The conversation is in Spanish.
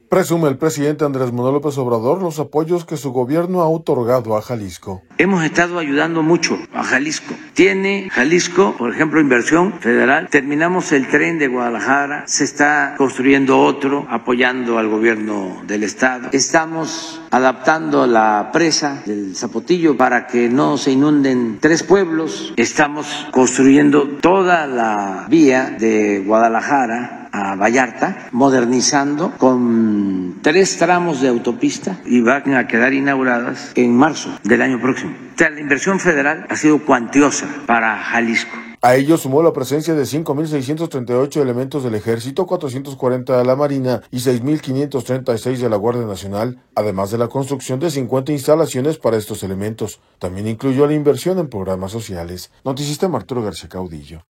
Presume el presidente Andrés Manuel López Obrador los apoyos que su gobierno ha otorgado a Jalisco. Hemos estado ayudando mucho a Jalisco. Tiene Jalisco, por ejemplo, inversión federal. Terminamos el tren de Guadalajara, se está construyendo otro, apoyando al gobierno del estado. Estamos adaptando la presa del Zapotillo para que no se inunden 3 pueblos. Estamos construyendo toda la vía de Guadalajara a Vallarta, modernizando con 3 tramos de autopista y van a quedar inauguradas en marzo del año próximo. O sea, la inversión federal ha sido cuantiosa para Jalisco. A ello sumó la presencia de 5.638 elementos del Ejército, 440 de la Marina y 6.536 de la Guardia Nacional, además de la construcción de 50 instalaciones para estos elementos. También incluyó la inversión en programas sociales. Noticista Arturo García Caudillo.